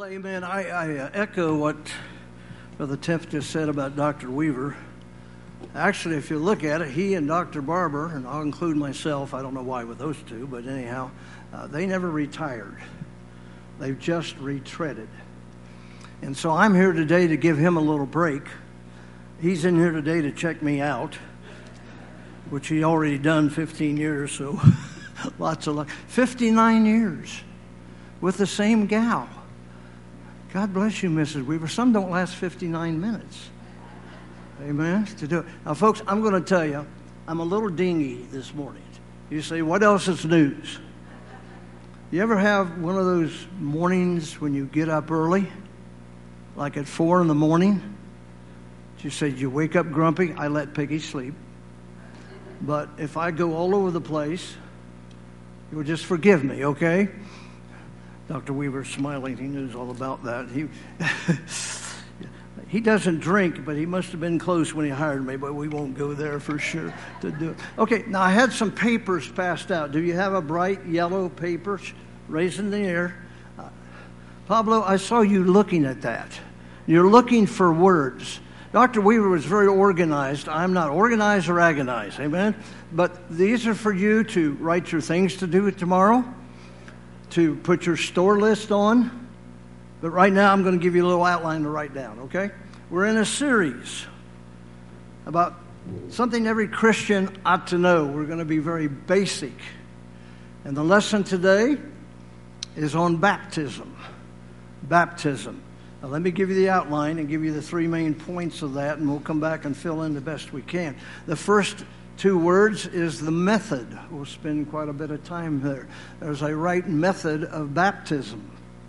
Well, amen. I echo what Brother Tiff just said about Dr. Weaver. Actually, if you look at it, he and Dr. Barber, and I'll include myself, I don't know why with those two, but anyhow, they never retired. They've just retreaded. And so I'm here today to give him a little break. He's in here today to check me out, which he already done 15 years, so lots of luck. 59 years with the same gal. God bless you, Mrs. Weaver. Some don't last 59 minutes. Amen. To do it. Now, folks, I'm going to tell you, I'm a little dingy this morning. You say, what else is news? You ever have one of those mornings when you get up early, like at 4 in the morning? You said you wake up grumpy. I let Peggy sleep. But if I go all over the place, you will just forgive me, okay? Dr. Weaver's smiling. He knows all about that. He doesn't drink, but he must have been close when he hired me, but we won't go there for sure to do it. Okay, now I had some papers passed out. Do you have a bright yellow paper raised in the air? Pablo, I saw you looking at that. You're looking for words. Dr. Weaver was very organized. I'm not organized or agonized, amen? But these are for you to write your things to do tomorrow, to put your store list on. But right now I'm going to give you a little outline to write down, okay? We're in a series about something every Christian ought to know. We're going to be very basic. And the lesson today is on baptism. Baptism. Now, let me give you the outline and give you the 3 main points of that, and we'll come back and fill in the best we can. The first 2 words is the method. We'll spend quite a bit of time there. There's a right method of baptism.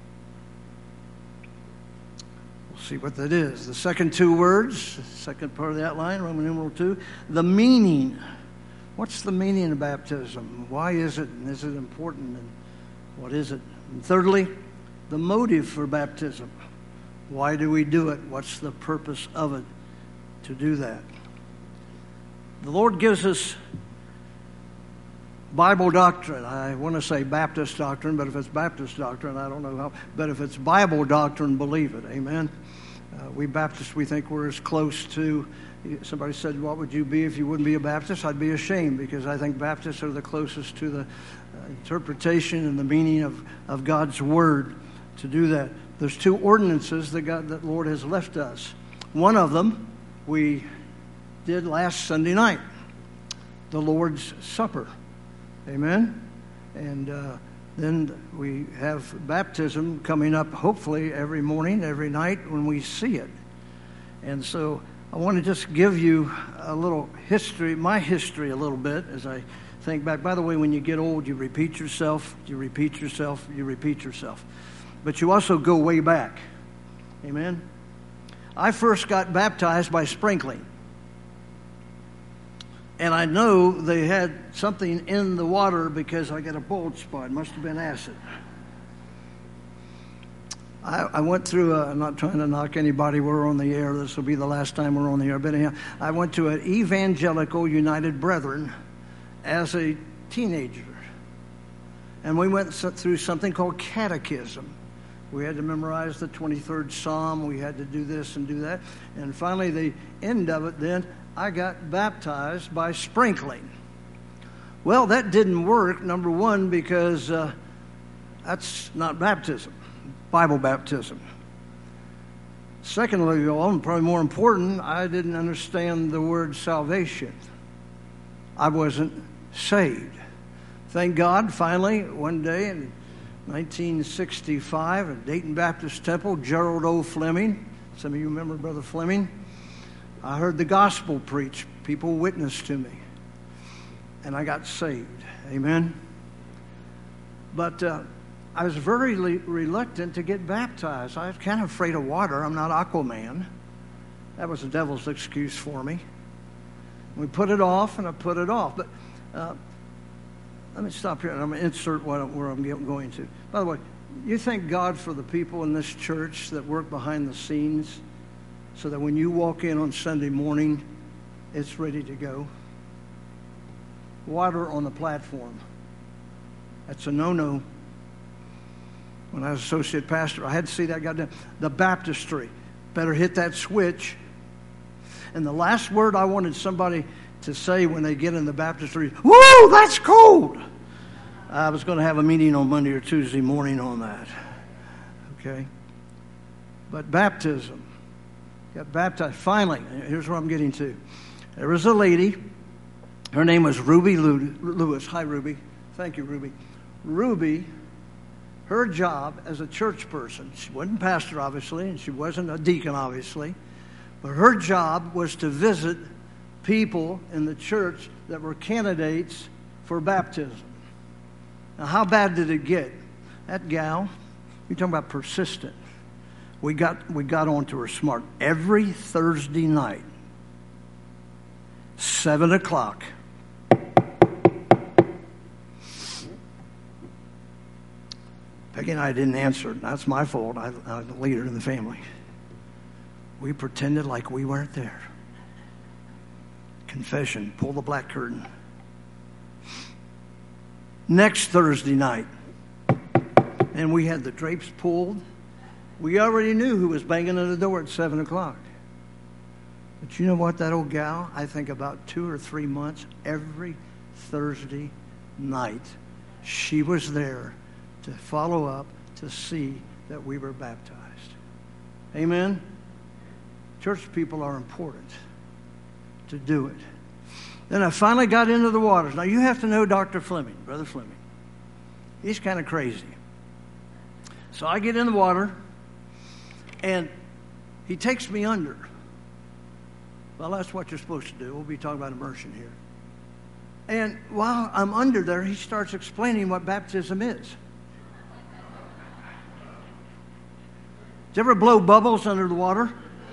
We'll see what that is. The second 2 words, second part of the outline, Roman numeral 2, the meaning. What's the meaning of baptism? Why is it, and is it important, and what is it? And thirdly, the motive for baptism. Why do we do it? What's the purpose of it to do that? The Lord gives us Bible doctrine. I want to say Baptist doctrine, but if it's Baptist doctrine, I don't know how. But if it's Bible doctrine, believe it. Amen. We Baptists, we think we're as close to. Somebody said, what would you be if you wouldn't be a Baptist? I'd be ashamed, because I think Baptists are the closest to the interpretation and the meaning of God's Word to do that. There's 2 ordinances that Lord has left us. One of them we did last Sunday night, the Lord's Supper. Amen? And then we have baptism coming up, hopefully, every morning, every night when we see it. And so I want to just give you a little history, my history a little bit, as I think back. By the way, when you get old, you repeat yourself, you repeat yourself, you repeat yourself. But you also go way back. Amen? I first got baptized by sprinkling. And I know they had something in the water because I got a bald spot. It must have been acid. I went through, I'm not trying to knock anybody, we're on the air. This will be the last time we're on the air. But anyhow, I went to an Evangelical United Brethren as a teenager. And we went through something called catechism. We had to memorize the 23rd Psalm. We had to do this and do that. And finally, the end of it then, I got baptized by sprinkling. Well, that didn't work, number one, because that's not baptism, Bible baptism. Secondly, and probably more important, I didn't understand the word salvation. I wasn't saved. Thank God, finally, one day in 1965 at Dayton Baptist Temple, Gerald O. Fleming. Some of you remember Brother Fleming. I heard the gospel preached. People witnessed to me. And I got saved. Amen. But I was very reluctant to get baptized. I was kind of afraid of water. I'm not Aquaman. That was the devil's excuse for me. We put it off, and I put it off. But let me stop here, and I'm going to insert where I'm going to. By the way, you thank God for the people in this church that work behind the scenes so that when you walk in on Sunday morning, it's ready to go. Water on the platform. That's a no-no. when I was associate pastor. I had to see that goddamn, the baptistry. Better hit that switch. And the last word I wanted somebody to say when they get in the baptistry, whoa, that's cold. I was going to have a meeting on Monday or Tuesday morning on that. Okay? But baptism. Got baptized. Finally, here's what I'm getting to. There was a lady. Her name was Ruby Lewis. Hi, Ruby. Thank you, Ruby. Ruby, her job as a church person, she wasn't pastor, obviously, and she wasn't a deacon, obviously, but her job was to visit people in the church that were candidates for baptism. Now, how bad did it get? That gal, you're talking about persistent. We got onto her smart. Every Thursday night, 7 o'clock, Peggy and I didn't answer. That's my fault. I'm the leader in the family. We pretended like we weren't there. Confession. Pull the black curtain. Next Thursday night, and we had the drapes pulled. We already knew who was banging on the door at 7 o'clock. But you know what? That old gal, I think about 2 or 3 months, every Thursday night, she was there to follow up, to see that we were baptized. Amen? Church people are important to do it. Then I finally got into the waters. Now, you have to know Dr. Fleming, Brother Fleming. He's kind of crazy. So I get in the water, and he takes me under. Well, that's what you're supposed to do. We'll be talking about immersion here. And while I'm under there, he starts explaining what baptism is. Did you ever blow bubbles under the water?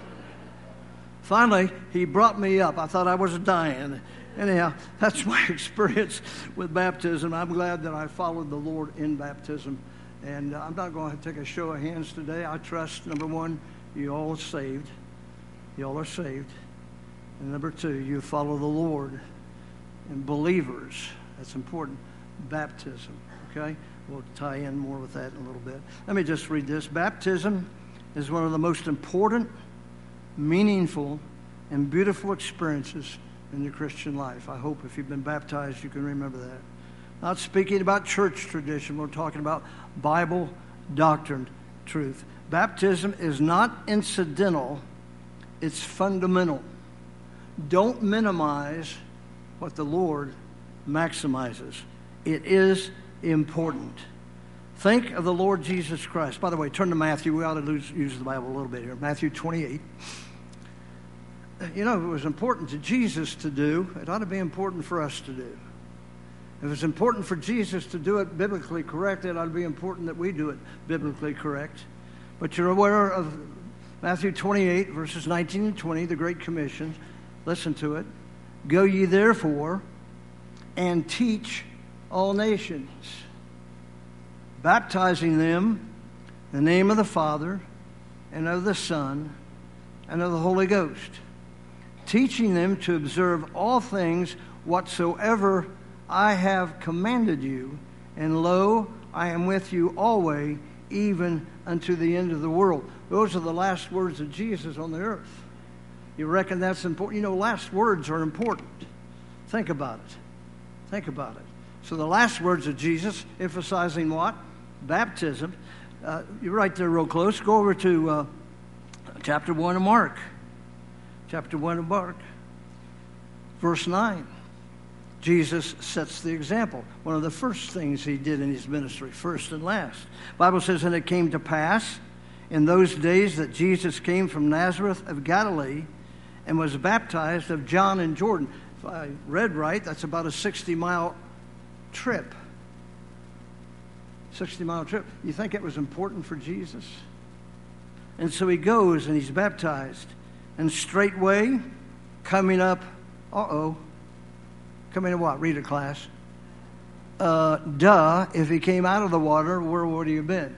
Finally, he brought me up. I thought I was dying. Anyhow, that's my experience with baptism. I'm glad that I followed the Lord in baptism. And I'm not going to take a show of hands today. I trust, number one, you all are saved. You all are saved. And number two, you follow the Lord. And believers, that's important, baptism. Okay? We'll tie in more with that in a little bit. Let me just read this. Baptism is one of the most important, meaningful, and beautiful experiences in your Christian life. I hope if you've been baptized, you can remember that. Not speaking about church tradition. We're talking about Bible doctrine, truth. Baptism is not incidental. It's fundamental. Don't minimize what the Lord maximizes. It is important. Think of the Lord Jesus Christ. By the way, turn to Matthew. We ought to use the Bible a little bit here. Matthew 28. You know, if it was important to Jesus to do, it ought to be important for us to do. If it's important for Jesus to do it biblically correct, it ought to be important that we do it biblically correct. But you're aware of Matthew 28, verses 19 and 20, the Great Commission. Listen to it. Go ye therefore and teach all nations, baptizing them in the name of the Father and of the Son and of the Holy Ghost, teaching them to observe all things whatsoever I have commanded you, and lo, I am with you always, even unto the end of the world. Those are the last words of Jesus on the earth. You reckon that's important? You know, last words are important. Think about it. Think about it. So the last words of Jesus, emphasizing what? Baptism. You're right there real close. Go over to chapter 1 of Mark. Chapter 1 of Mark. Verse 9. Jesus sets the example. One of the first things he did in his ministry, first and last. The Bible says, and it came to pass in those days that Jesus came from Nazareth of Galilee and was baptized of John in Jordan. If I read right, that's about a 60-mile trip. 60-mile trip. You think it was important for Jesus? And so he goes and he's baptized. And straightway, coming up, coming to what? Read it, class. If he came out of the water, where would he have been?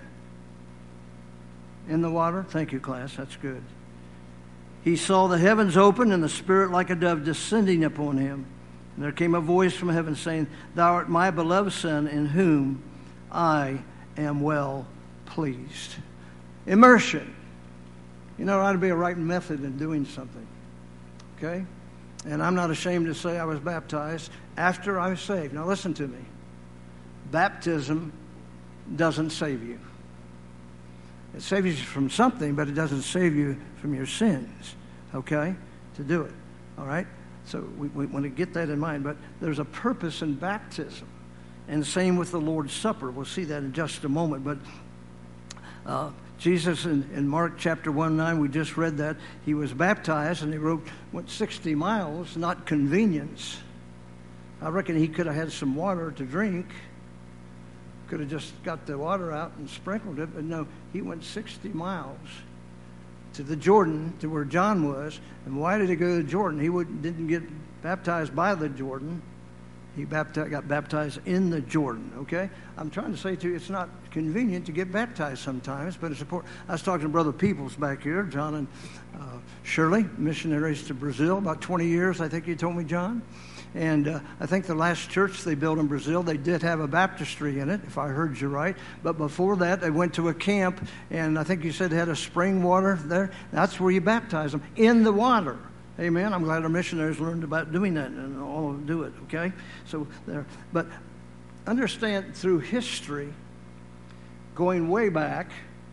In the water? Thank you, class. That's good. He saw the heavens open and the Spirit like a dove descending upon him. And there came a voice from heaven saying, Thou art my beloved Son, in whom I am well pleased. Immersion. You know, there ought to be a right method in doing something. Okay? And I'm not ashamed to say I was baptized after I was saved. Now listen to me. Baptism doesn't save you. It saves you from something, but it doesn't save you from your sins. Okay? To do it. All right? So we want to get that in mind. But there's a purpose in baptism. And the same with the Lord's Supper. We'll see that in just a moment. But Jesus in Mark chapter 1:9, we just read that. He was baptized and he went 60 miles, not convenience. I reckon he could have had some water to drink. Could have just got the water out and sprinkled it. But no, he went 60 miles to the Jordan, to where John was. And why did he go to Jordan? He didn't get baptized by the Jordan. He got baptized in the Jordan, okay? I'm trying to say to you, it's not convenient to get baptized sometimes, but it's important. I was talking to Brother Peoples back here, John and Shirley, missionaries to Brazil, about 20 years, I think you told me, John. And I think the last church they built in Brazil, they did have a baptistry in it, if I heard you right. But before that, they went to a camp, and I think you said they had a spring water there. That's where you baptize them, in the water. Amen. I'm glad our missionaries learned about doing that, and all of them do it, okay? So there. But understand, through history, going way back,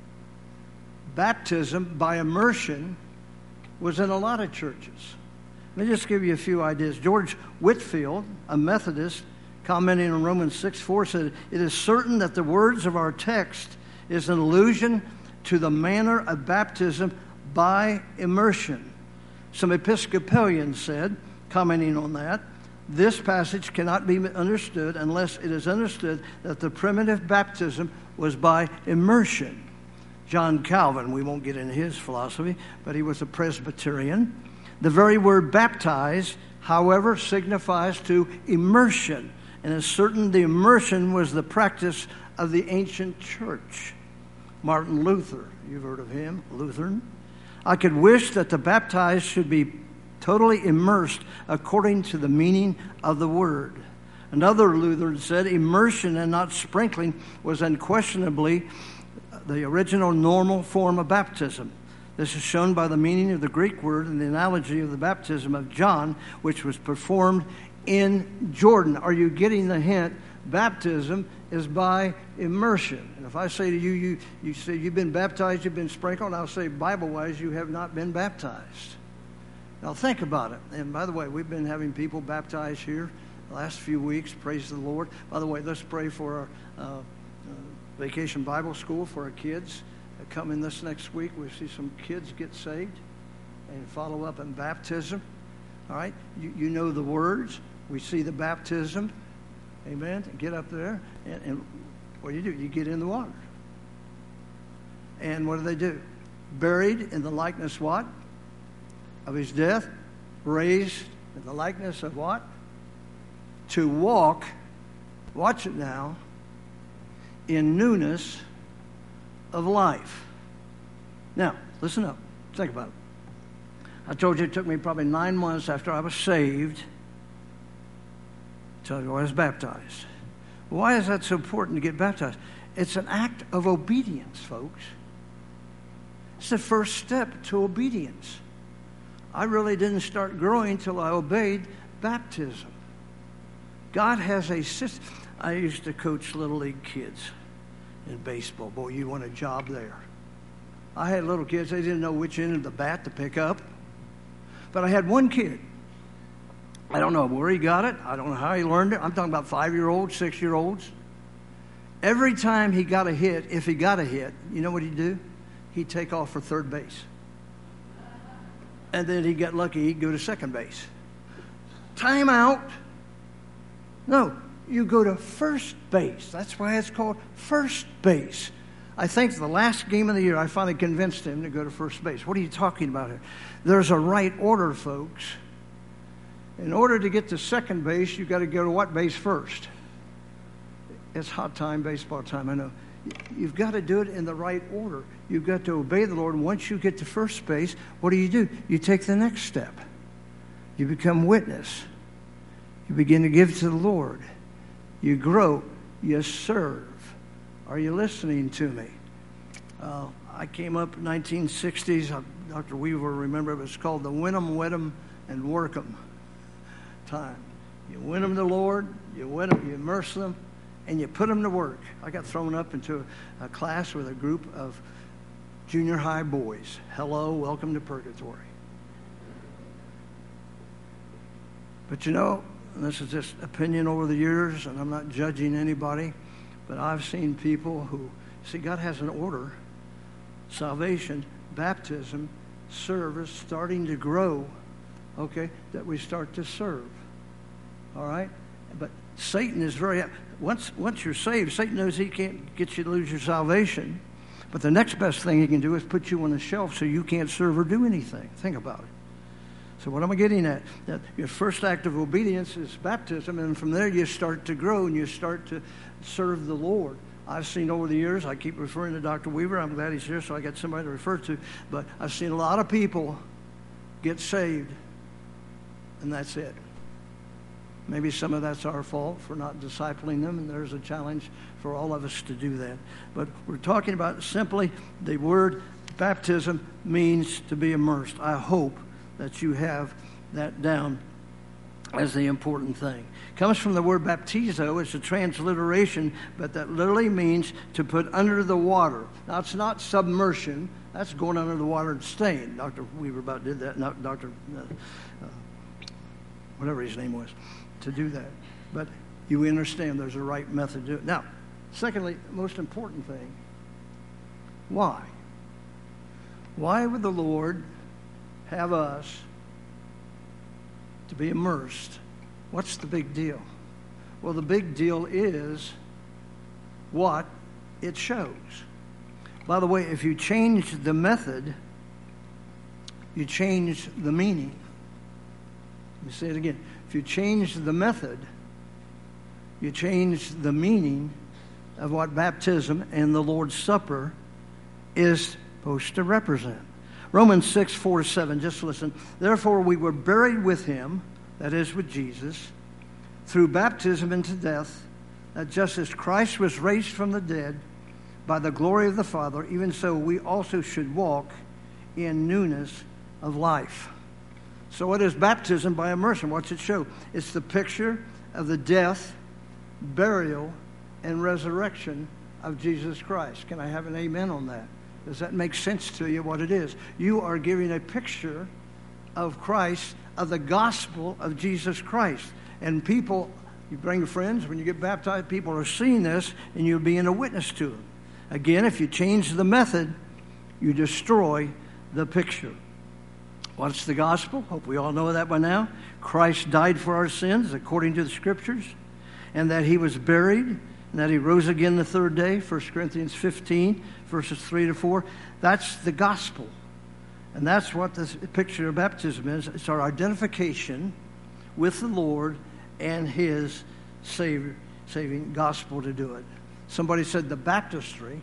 baptism by immersion was in a lot of churches. Let me just give you a few ideas. George Whitefield, a Methodist, commenting on Romans 6:4, said, "It is certain that the words of our text is an allusion to the manner of baptism by immersion." Some Episcopalians said, commenting on that, this passage cannot be understood unless it is understood that the primitive baptism was by immersion. John Calvin, we won't get into his philosophy, but he was a Presbyterian. The very word baptize, however, signifies to immersion, and it's certain the immersion was the practice of the ancient church. Martin Luther, you've heard of him, Lutheran. I could wish that the baptized should be totally immersed according to the meaning of the word. Another Lutheran said immersion and not sprinkling was unquestionably the original normal form of baptism. This is shown by the meaning of the Greek word and the analogy of the baptism of John, which was performed in Jordan. Are you getting the hint? Baptism is by immersion. And if I say to you, you say you've been baptized, you've been sprinkled, I'll say Bible-wise, you have not been baptized. Now think about it. And by the way, we've been having people baptized here the last few weeks. Praise the Lord. By the way, let's pray for our Vacation Bible School for our kids. Coming this next week, we see some kids get saved and follow up in baptism. All right? You know the words. We see the baptism. Amen. Get up there, and what do? You get in the water. And what do? Buried in the likeness what? Of his death. Raised in the likeness of what? To walk, watch it now, in newness of life. Now, listen up. Think about it. I told you it took me probably 9 months after I was saved till I was baptized. Why is that so important to get baptized? It's an act of obedience, folks. It's the first step to obedience. I really didn't start growing till I obeyed baptism. God has a system. I used to coach little league kids in baseball. Boy, you want a job there. I had little kids, they didn't know which end of the bat to pick up. But I had one kid. I don't know where he got it. I don't know how he learned it. I'm talking about 5-year-olds, 6-year-olds. Every time he got a hit, if he got a hit, you know what he'd do? He'd take off for third base. And then he'd get lucky, he'd go to second base. Time out. No, you go to first base. That's why it's called first base. I think the last game of the year, I finally convinced him to go to first base. What are you talking about here? There's a right order, folks. In order to get to second base, you've got to go to what base first? It's hot time, baseball time, I know. You've got to do it in the right order. You've got to obey the Lord. And once you get to first base, what do? You take the next step. You become witness. You begin to give to the Lord. You grow. You serve. Are you listening to me? I came up in 1960s. Dr. Weaver will remember it was called the win 'em, wed 'em, and work 'em time. You win them to the Lord, you win them, you immerse them, and you put them to work. I got thrown up into a class with a group of junior high boys. Hello, welcome to purgatory. But you know, and this is just opinion over the years, and I'm not judging anybody, but I've seen people who, see, God has an order. Salvation, baptism, service, starting to grow, okay, that we start to serve. All right? But Satan is very, once you're saved, Satan knows he can't get you to lose your salvation. But the next best thing he can do is put you on the shelf so you can't serve or do anything. Think about it. So what am I getting at? That your first act of obedience is baptism, and from there you start to grow and you start to serve the Lord. I've seen over the years, I keep referring to Dr. Weaver. I'm glad he's here, so I got somebody to refer to. But I've seen a lot of people get saved, and that's it. Maybe some of that's our fault for not discipling them, and there's a challenge for all of us to do that. But we're talking about simply the word baptism means to be immersed. I hope that you have that down as the important thing. It comes from the word baptizo. It's a transliteration, but that literally means to put under the water. Now, it's not submersion. That's going under the water and staying. Dr. Weaver about did that, not Dr. Whatever his name was, to do that. But you understand there's a right method to do it. Now, secondly, the most important thing, why? Why would the Lord have us to be immersed? What's the big deal? Well, the big deal is what it shows. By the way, if you change the method, you change the meaning. Let me say it again. If you change the method, you change the meaning of what baptism and the Lord's Supper is supposed to represent. Romans 6:4-7, just listen. Therefore we were buried with him, that is with Jesus, through baptism into death, that just as Christ was raised from the dead by the glory of the Father, even so we also should walk in newness of life. So what is baptism by immersion? What's it show? It's the picture of the death, burial, and resurrection of Jesus Christ. Can I have an amen on that? Does that make sense to you what it is? You are giving a picture of Christ, of the gospel of Jesus Christ. And people, you bring your friends, when you get baptized, people are seeing this, and you're being a witness to them. Again, if you change the method, you destroy the picture. What's the gospel? Hope we all know that by now. Christ died for our sins according to the Scriptures, and that he was buried, and that he rose again the third day, 1 Corinthians 15, verses 3-4. That's the gospel. And that's what the picture of baptism is. It's our identification with the Lord and his saving gospel to do it. Somebody said the baptistry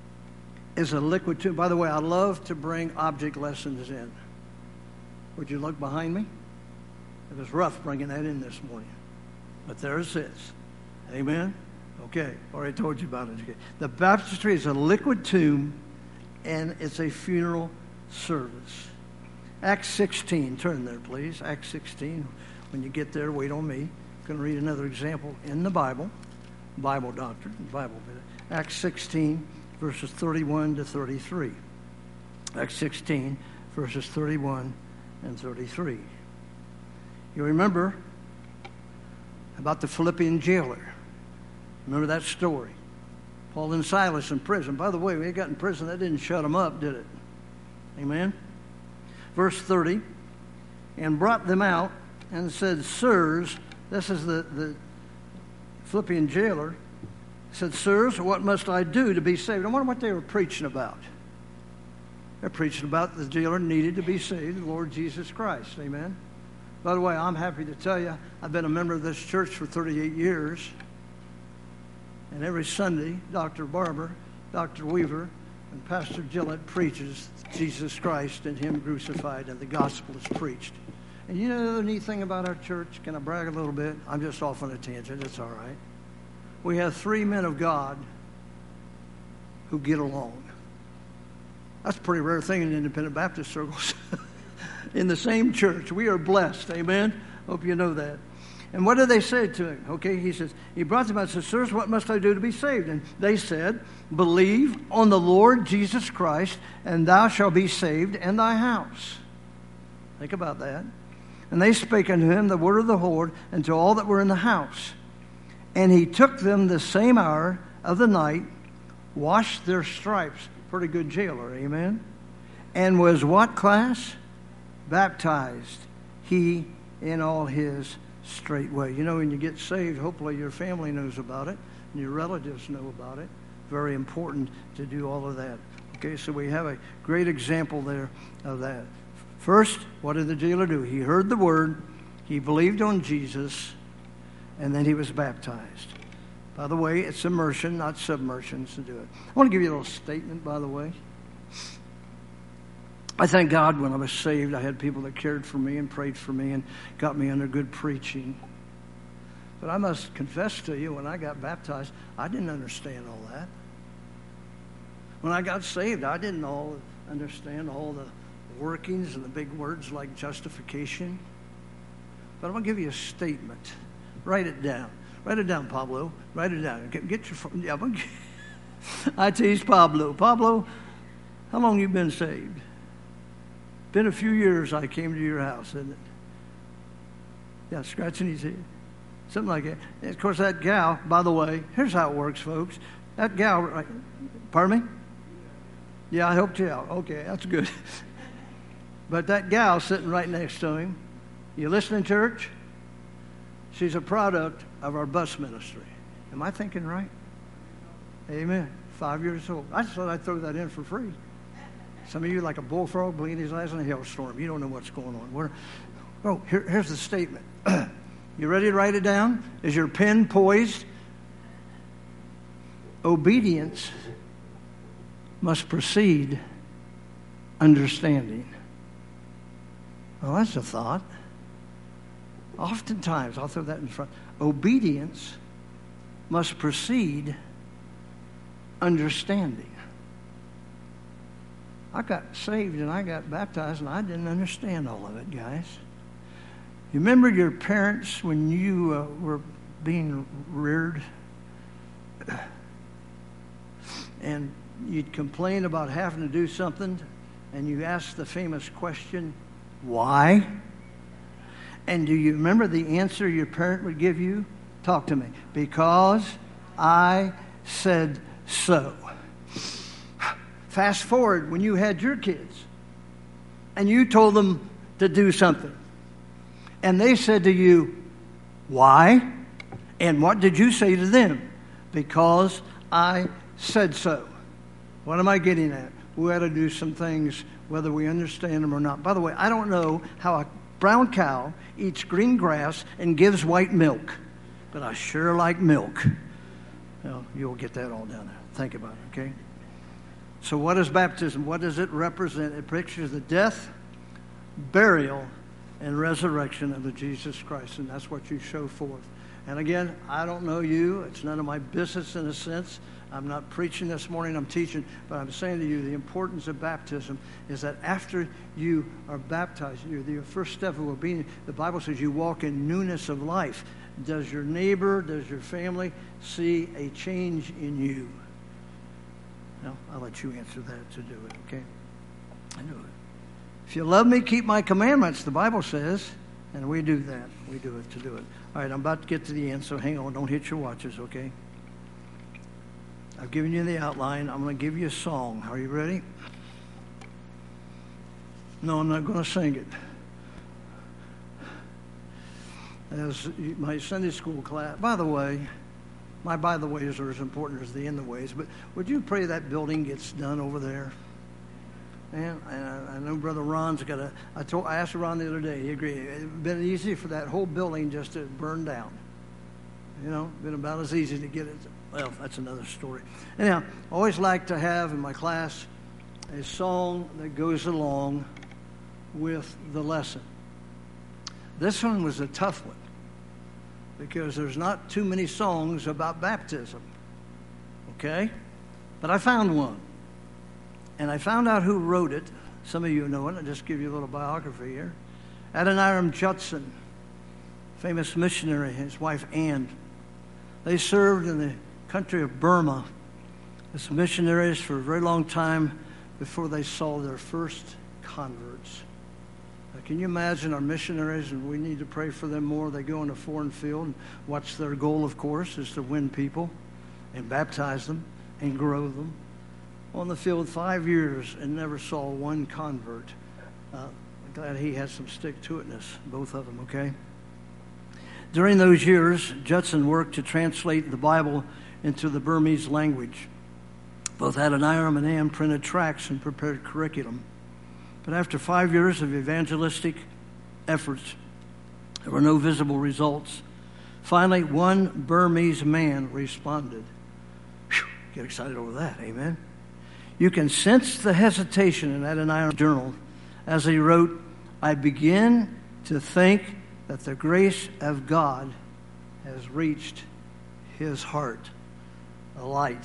is a liquid tomb. By the way, I love to bring object lessons in. Would you look behind me? It was rough bringing that in this morning. But there it sits. Amen? Okay, already told you about it. The baptistry is a liquid tomb, and it's a funeral service. Acts 16, turn there, please. Acts 16. When you get there, wait on me. I'm going to read another example in the Bible. Bible doctrine, Bible. Acts 16, verses 31-33. Acts 16, verses 31 and 33. You remember about the Philippian jailer. Remember that story? Paul and Silas in prison. By the way, when they got in prison, that didn't shut them up, did it? Amen? Verse 30, and brought them out and said, Sirs, this is the Philippian jailer, said, Sirs, what must I do to be saved? I wonder what they were preaching about. They're preaching about the jailer needed to be saved, the Lord Jesus Christ. Amen? By the way, I'm happy to tell you, I've been a member of this church for 38 years. And every Sunday, Dr. Barber, Dr. Weaver, and Pastor Gillett preaches Jesus Christ and him crucified, and the gospel is preached. And you know the other neat thing about our church? Can I brag a little bit? I'm just off on a tangent. It's all right. We have 3 men of God who get along. That's a pretty rare thing in independent Baptist circles. In the same church. We are blessed. Amen? Hope you know that. And what did they say to him? Okay, he says, he brought them out and said, sirs, what must I do to be saved? And they said, believe on the Lord Jesus Christ, and thou shalt be saved and thy house. Think about that. And they spake unto him the word of the Lord, and to all that were in the house. And he took them the same hour of the night, washed their stripes. Pretty good jailer, amen? And was what class? Baptized, he in all his straight way. You know, when you get saved, hopefully your family knows about it, and your relatives know about it. Very important to do all of that. Okay, so we have a great example there of that. First, what did the jailer do? He heard the word, he believed on Jesus, and then he was baptized. By the way, it's immersion, not submersion, to do it. I want to give you a little statement, by the way. I thank God when I was saved, I had people that cared for me and prayed for me and got me under good preaching. But I must confess to you, when I got baptized, I didn't understand all that. When I got saved, I didn't understand all the workings and the big words like justification. But I'm going to give you a statement. Write it down. Write it down, Pablo. Write it down. Get your phone. Yeah, I tease Pablo. Pablo, how long you been saved? Been a few years I came to your house, isn't it? Yeah, scratching his head. Something like that. And of course, that gal, by the way, here's how it works, folks. That gal, pardon me? Yeah, I helped you out. Okay, that's good. But that gal sitting right next to him, you listening, church? She's a product of our bus ministry. Am I thinking right? Amen. 5 years old. I just thought I'd throw that in for free. Some of you like a bullfrog bleeding his eyes in a hailstorm. You don't know what's going on. Here's the statement. You ready to write it down? Is your pen poised? Obedience must precede understanding. Well, that's a thought. Oftentimes, I'll throw that in front. Obedience must precede understanding. I got saved and I got baptized and I didn't understand all of it, guys. You remember your parents when you were being reared? And you'd complain about having to do something and you asked the famous question, why? And do you remember the answer your parent would give you? Talk to me. Because I said so. Fast forward when you had your kids and you told them to do something. And they said to you, why? And what did you say to them? Because I said so. What am I getting at? We ought to do some things whether we understand them or not. By the way, I don't know how a brown cow eats green grass and gives white milk, but I sure like milk. Well, you'll get that all down there. Think about it, okay? So what is baptism? What does it represent? It pictures the death, burial, and resurrection of the Jesus Christ, and that's what you show forth. And again, I don't know you. It's none of my business in a sense. I'm not preaching this morning, I'm teaching, but I'm saying to you the importance of baptism is that after you are baptized, your first step of obedience, the Bible says you walk in newness of life. Does your neighbor, does your family see a change in you? No, I'll let you answer that to do it, okay? I know it. If you love me, keep my commandments, the Bible says, and we do that. We do it to do it. All right, I'm about to get to the end, so hang on. Don't hit your watches, okay? I've given you the outline. I'm going to give you a song. Are you ready? No, I'm not going to sing it. As my Sunday school class, by the way, my by the ways are as important as the in the ways, but would you pray that building gets done over there? And I know Brother Ron's got a, I asked Ron the other day, he agreed. It'd been easy for that whole building just to burn down. You know, been about as easy to get it. Well, that's another story. Anyhow, I always like to have in my class a song that goes along with the lesson. This one was a tough one because there's not too many songs about baptism. Okay? But I found one. And I found out who wrote it. Some of you know it. I'll just give you a little biography here. Adoniram Judson, famous missionary, his wife Ann. They served in the country of Burma as missionaries for a very long time before they saw their first converts. Now, can you imagine our missionaries, and we need to pray for them more. They go in a foreign field, and what's their goal, of course, is to win people and baptize them and grow them. On the field 5 years and never saw one convert. I'm glad he had some stick-to-itness, both of them, okay? During those years, Judson worked to translate the Bible into the Burmese language. Both Adoniram and Ann printed tracts and prepared curriculum. But after 5 years of evangelistic efforts, there were no visible results. Finally, one Burmese man responded. Whew, get excited over that, amen? You can sense the hesitation in Adoniram's journal as he wrote, I begin to think that the grace of God has reached his heart. A light.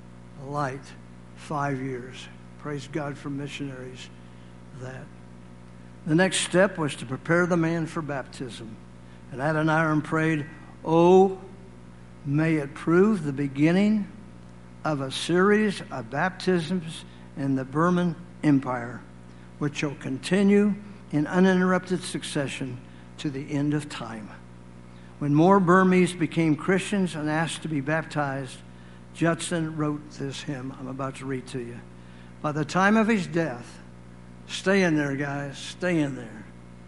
5 years. Praise God for missionaries. That. The next step was to prepare the man for baptism. And Adoniram prayed, oh, may it prove the beginning of a series of baptisms in the Burman Empire, which shall continue in uninterrupted succession to the end of time. When more Burmese became Christians and asked to be baptized, Judson wrote this hymn I'm about to read to you. By the time of his death, stay in there, guys, stay in there,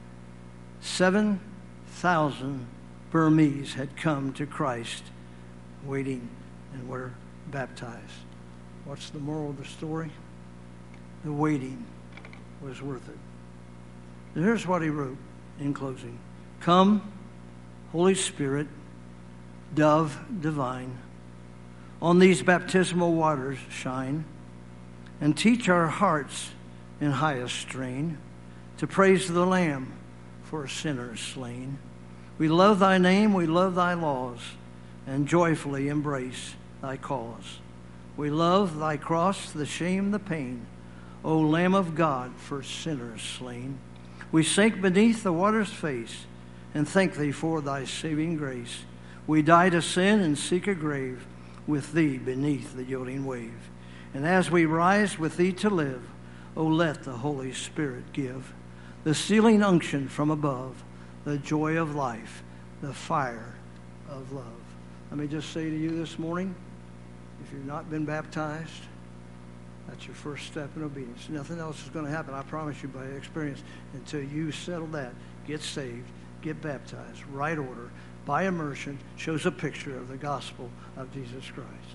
7,000 Burmese had come to Christ, waiting and were baptized. What's the moral of the story? The waiting was worth it. And here's what he wrote in closing. Come, Holy Spirit, dove divine, on these baptismal waters shine, and teach our hearts in highest strain to praise the Lamb for sinners slain. We love thy name, we love thy laws, and joyfully embrace thy cause. We love thy cross, the shame, the pain, O Lamb of God, for sinners slain. We sink beneath the water's face and thank thee for thy saving grace. We die to sin and seek a grave with thee beneath the yielding wave. And as we rise with thee to live, O let the Holy Spirit give the sealing unction from above, the joy of life, the fire of love. Let me just say to you this morning, if you've not been baptized, that's your first step in obedience. Nothing else is going to happen, I promise you, by experience, until you settle that. Get saved, get baptized, right order, by immersion, shows a picture of the gospel of Jesus Christ.